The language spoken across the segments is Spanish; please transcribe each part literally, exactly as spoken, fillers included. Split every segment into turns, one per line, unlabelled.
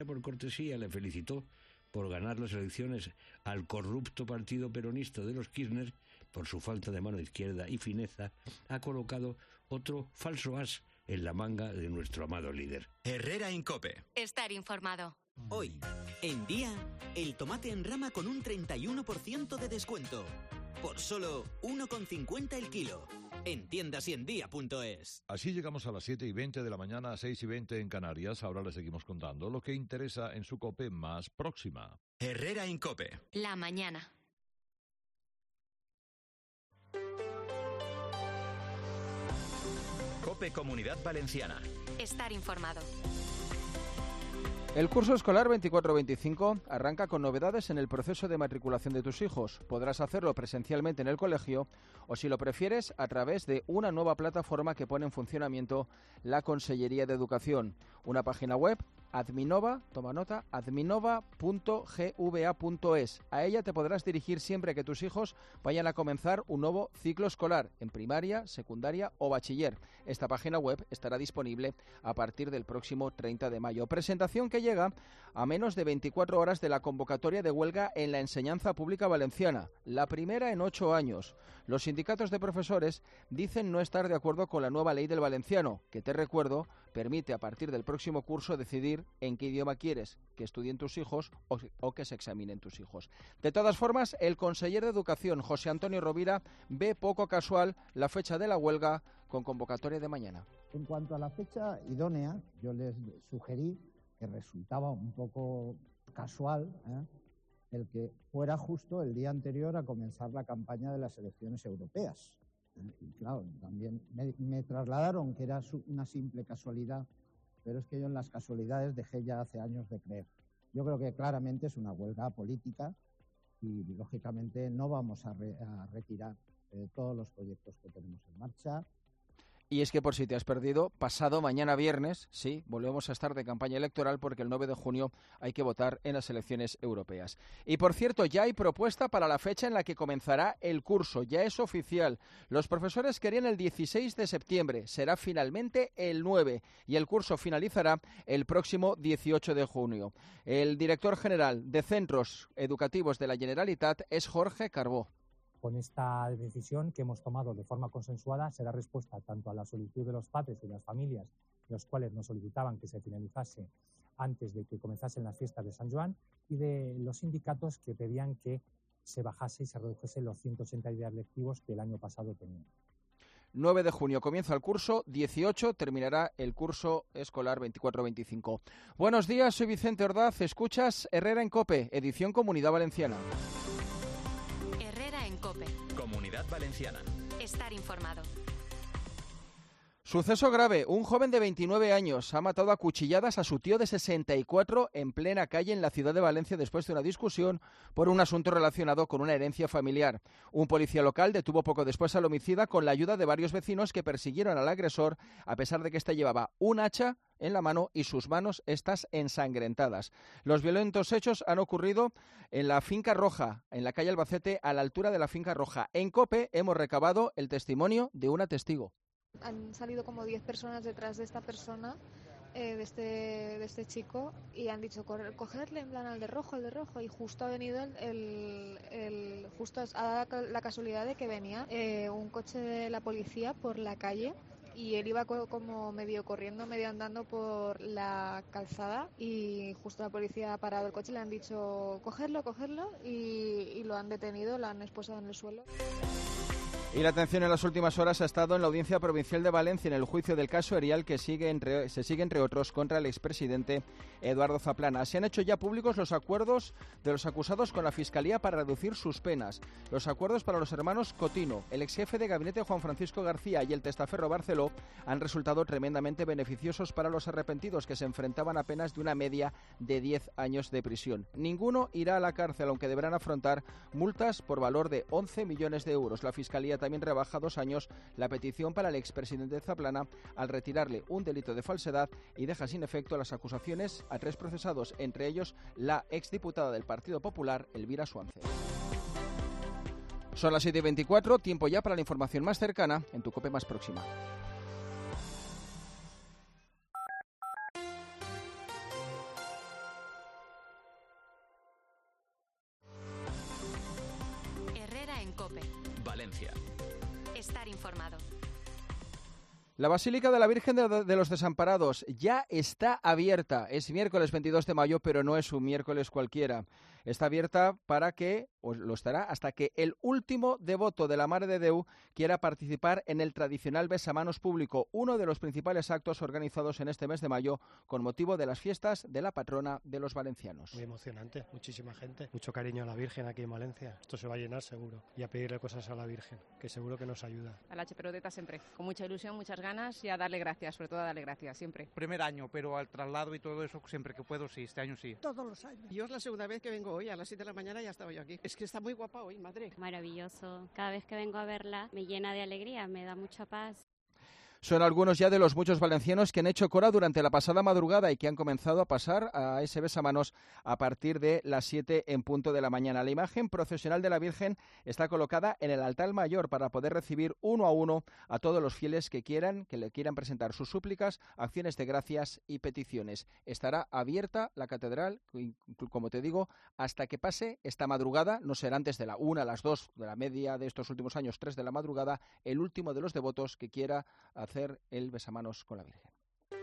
por cortesía le felicitó por ganar las elecciones al corrupto partido peronista de los Kirchner, por su falta de mano izquierda y fineza, ha colocado otro falso as en la manga de nuestro amado líder.
Herrera en COPE.
Estar informado.
Hoy, en Día, el tomate en rama con un treinta y uno por ciento de descuento. Por solo uno con cincuenta el kilo. En tiendas y en día punto es.
Así llegamos a las siete y veinte de la mañana, a seis y veinte en Canarias. Ahora les seguimos contando lo que interesa en su COPE más próxima.
Herrera en COPE.
La mañana.
COPE Comunidad Valenciana.
Estar informado.
El curso escolar veinticuatro veinticinco arranca con novedades en el proceso de matriculación de tus hijos. Podrás hacerlo presencialmente en el colegio o, si lo prefieres, a través de una nueva plataforma que pone en funcionamiento la Consellería de Educación. Una página web, Adminova, toma nota, adminova punto gva punto es. A ella te podrás dirigir siempre que tus hijos vayan a comenzar un nuevo ciclo escolar, en primaria, secundaria o bachiller. Esta página web estará disponible a partir del próximo treinta de mayo. Presentación que llega a menos de veinticuatro horas de la convocatoria de huelga en la enseñanza pública valenciana, la primera en ocho años. Los sindicatos de profesores dicen no estar de acuerdo con la nueva ley del valenciano, que, te recuerdo, permite a partir del próximo curso decidir en qué idioma quieres que estudien tus hijos o, o que se examinen tus hijos. De todas formas, el conseller de Educación, José Antonio Rovira, ve poco casual la fecha de la huelga con convocatoria de mañana.
En cuanto a la fecha idónea, yo les sugerí que resultaba un poco casual, ¿eh? el que fuera justo el día anterior a comenzar la campaña de las elecciones europeas. Y claro, también me, me trasladaron que era su, una simple casualidad, pero es que yo en las casualidades dejé ya hace años de creer. Yo creo que claramente es una huelga política y, lógicamente, no vamos a, re, a retirar eh, todos los proyectos que tenemos en marcha.
Y es que, por si te has perdido, pasado mañana viernes, sí, volvemos a estar de campaña electoral porque el nueve de junio hay que votar en las elecciones europeas. Y, por cierto, ya hay propuesta para la fecha en la que comenzará el curso. Ya es oficial. Los profesores querían el dieciséis de septiembre. Será finalmente el nueve y el curso finalizará el próximo dieciocho de junio. El director general de Centros Educativos de la Generalitat es Jorge Carbó.
Con esta decisión que hemos tomado de forma consensuada se da respuesta tanto a la solicitud de los padres y de las familias, los cuales nos solicitaban que se finalizase antes de que comenzasen las fiestas de San Joan, y de los sindicatos que pedían que se bajase y se redujese los ciento ochenta días lectivos que el año pasado tenían.
nueve de junio comienza el curso, dieciocho terminará el curso escolar veinticuatro veinticinco. Buenos días, soy Vicente Ordaz, escuchas Herrera en COPE, edición Comunidad Valenciana.
COPE.
Comunidad Valenciana.
Estar informado.
Suceso grave. Un joven de veintinueve años ha matado a cuchilladas a su tío de sesenta y cuatro en plena calle en la ciudad de Valencia después de una discusión por un asunto relacionado con una herencia familiar. Un policía local detuvo poco después al homicida con la ayuda de varios vecinos que persiguieron al agresor a pesar de que éste llevaba un hacha en la mano y sus manos estas ensangrentadas. Los violentos hechos han ocurrido en la Finca Roja, en la calle Albacete, a la altura de la Finca Roja. En COPE hemos recabado el testimonio de una testigo.
Han salido como diez personas detrás de esta persona, eh, de, este, de este chico, y han dicho cogerle en plan al de rojo, al de rojo, y justo ha venido el, el, el justo ha dado la casualidad de que venía eh, un coche de la policía por la calle y él iba co- como medio corriendo, medio andando por la calzada, y justo la policía ha parado el coche y le han dicho cogerlo, cogerlo, y, y lo han detenido, lo han esposado en el suelo.
Y la atención en las últimas horas ha estado en la Audiencia Provincial de Valencia en el juicio del caso Erial que sigue entre, se sigue, entre otros, contra el expresidente Eduardo Zaplana. Se han hecho ya públicos los acuerdos de los acusados con la Fiscalía para reducir sus penas. Los acuerdos para los hermanos Cotino, el exjefe de gabinete Juan Francisco García y el testaferro Barceló han resultado tremendamente beneficiosos para los arrepentidos, que se enfrentaban a penas de una media de diez años de prisión. Ninguno irá a la cárcel, aunque deberán afrontar multas por valor de once millones de euros. La Fiscalía también rebaja dos años la petición para el expresidente Zaplana al retirarle un delito de falsedad y deja sin efecto las acusaciones a tres procesados, entre ellos la exdiputada del Partido Popular, Elvira Suárez. Son las siete y veinticuatro, tiempo ya para la información más cercana en tu COPE más próxima.
COPE.
Valencia.
Estar informado.
La Basílica de la Virgen de, de los Desamparados ya está abierta. Es miércoles veintidós de mayo, pero no es un miércoles cualquiera. Está abierta para que, o lo estará, hasta que el último devoto de la Mare de Déu quiera participar en el tradicional besamanos público, uno de los principales actos organizados en este mes de mayo con motivo de las fiestas de la patrona de los valencianos.
Muy emocionante, muchísima gente, mucho cariño a la Virgen aquí en Valencia. Esto se va a llenar seguro y a pedirle cosas a la Virgen, que seguro que nos ayuda.
A la Cheperodeta siempre, con mucha ilusión, muchas ganas y a darle gracias, sobre todo a darle gracias siempre.
Primer año, pero al traslado y todo eso siempre que puedo, sí, este año sí.
Todos los años. Yo es la segunda vez que vengo hoy, a las siete de la mañana ya estaba yo aquí. Es que está muy guapa hoy, madre.
Maravilloso. Cada vez que vengo a verla me llena de alegría, me da mucha paz.
Son algunos ya de los muchos valencianos que han hecho cola durante la pasada madrugada y que han comenzado a pasar a ese besamanos a partir de las siete en punto de la mañana. La imagen procesional de la Virgen está colocada en el altar mayor para poder recibir uno a uno a todos los fieles que quieran, que le quieran presentar sus súplicas, acciones de gracias y peticiones. Estará abierta la catedral, como te digo, hasta que pase esta madrugada, no será antes de la una, las dos de la media de estos últimos años, tres de la madrugada, el último de los devotos que quiera hacer hacer el besamanos con la Virgen.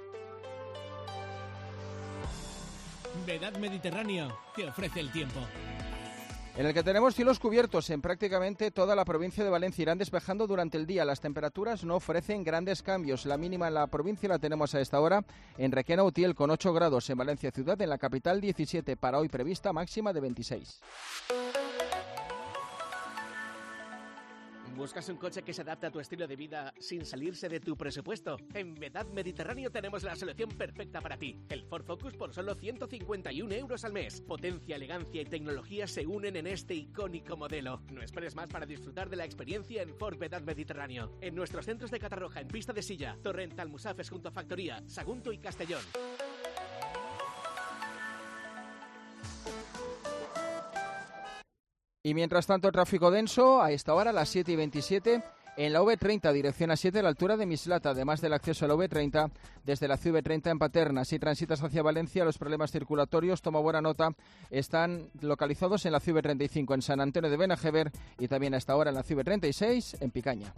Vedad Mediterráneo te ofrece el tiempo.
En el que tenemos cielos cubiertos en prácticamente toda la provincia de Valencia. Irán despejando durante el día. Las temperaturas no ofrecen grandes cambios. La mínima en la provincia la tenemos a esta hora en Requena Utiel con ocho grados. En Valencia ciudad, en la capital diecisiete. Para hoy prevista máxima de veintiséis.
¿Buscas un coche que se adapte a tu estilo de vida sin salirse de tu presupuesto? En Vedad Mediterráneo tenemos la solución perfecta para ti. El Ford Focus por solo ciento cincuenta y un euros al mes. Potencia, elegancia y tecnología se unen en este icónico modelo. No esperes más para disfrutar de la experiencia en Ford Vedad Mediterráneo. En nuestros centros de Catarroja, en Pista de Silla, Torrent, Almusafes junto a Factoría, Sagunto y Castellón.
Y mientras tanto, tráfico denso a esta hora, a las siete y veintisiete, en la V treinta, dirección A siete, a la altura de Mislata, además del acceso a la V treinta desde la C V treinta en Paterna. Si transitas hacia Valencia, los problemas circulatorios, toma buena nota, están localizados en la C V treinta y cinco en San Antonio de Benajever y también a esta hora en la C V treinta y seis en Picaña.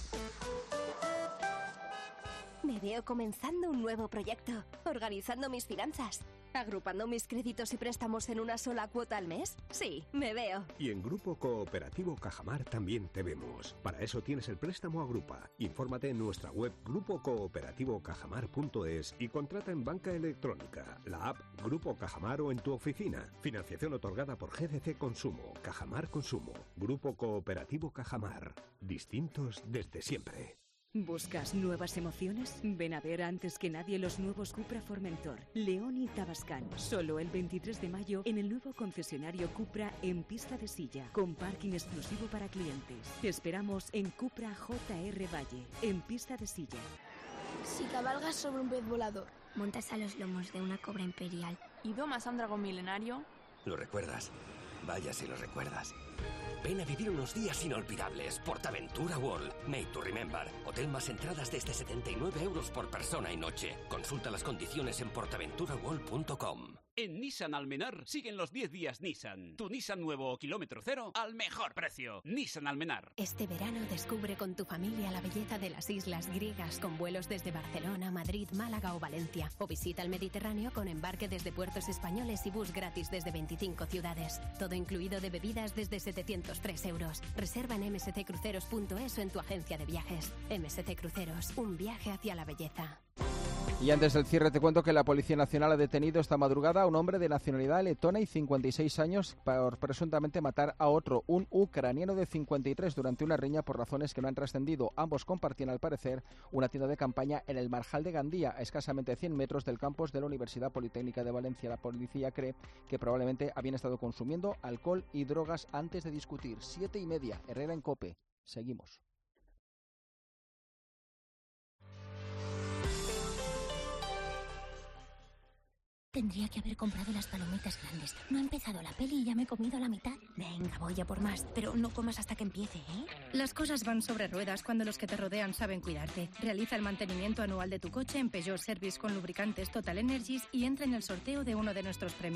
Me veo comenzando un nuevo proyecto, organizando mis finanzas, agrupando mis créditos y préstamos en una sola cuota al mes. Sí, me veo.
Y en Grupo Cooperativo Cajamar también te vemos. Para eso tienes el préstamo Agrupa. Infórmate en nuestra web grupo cooperativo cajamar punto es y contrata en banca electrónica, la app Grupo Cajamar o en tu oficina. Financiación otorgada por G D C Consumo, Cajamar Consumo. Grupo Cooperativo Cajamar. Distintos desde siempre.
¿Buscas nuevas emociones? Ven a ver antes que nadie los nuevos Cupra Formentor, León y Tabascan. Solo el veintitrés de mayo en el nuevo concesionario Cupra en Pista de Silla, con parking exclusivo para clientes. Te esperamos en Cupra J R Valle, en Pista de Silla.
Si cabalgas sobre un pez volador,
montas a los lomos de una cobra imperial
y domas a un dragón milenario,
¿lo recuerdas? Vaya si lo recuerdas. Ven a vivir unos días inolvidables. Portaventura World. Made to remember. Hotel más entradas desde setenta y nueve euros por persona y noche. Consulta las condiciones en portaventura world punto com.
En Nissan Almenar siguen los diez días Nissan. Tu Nissan nuevo o kilómetro cero al mejor precio. Nissan Almenar.
Este verano descubre con tu familia la belleza de las islas griegas con vuelos desde Barcelona, Madrid, Málaga o Valencia. O visita el Mediterráneo con embarque desde puertos españoles y bus gratis desde veinticinco ciudades. Todo incluido de bebidas desde setecientos tres euros. Reserva en m s c cruceros punto es o en tu agencia de viajes. M S C Cruceros, un viaje hacia la belleza.
Y antes del cierre te cuento que la Policía Nacional ha detenido esta madrugada a un hombre de nacionalidad letona y cincuenta y seis años por presuntamente matar a otro, un ucraniano de cincuenta y tres, durante una riña por razones que no han trascendido. Ambos compartían, al parecer, una tienda de campaña en el Marjal de Gandía, a escasamente cien metros del campus de la Universidad Politécnica de Valencia. La policía cree que probablemente habían estado consumiendo alcohol y drogas antes de discutir. Siete y media, Herrera en COPE. Seguimos.
Tendría que haber comprado las palomitas grandes. No ha empezado la peli y ya me he comido la mitad. Venga, voy a por más, pero no comas hasta que empiece, ¿eh?
Las cosas van sobre ruedas cuando los que te rodean saben cuidarte. Realiza el mantenimiento anual de tu coche en Peugeot Service con lubricantes Total Energies y entra en el sorteo de uno de nuestros premios.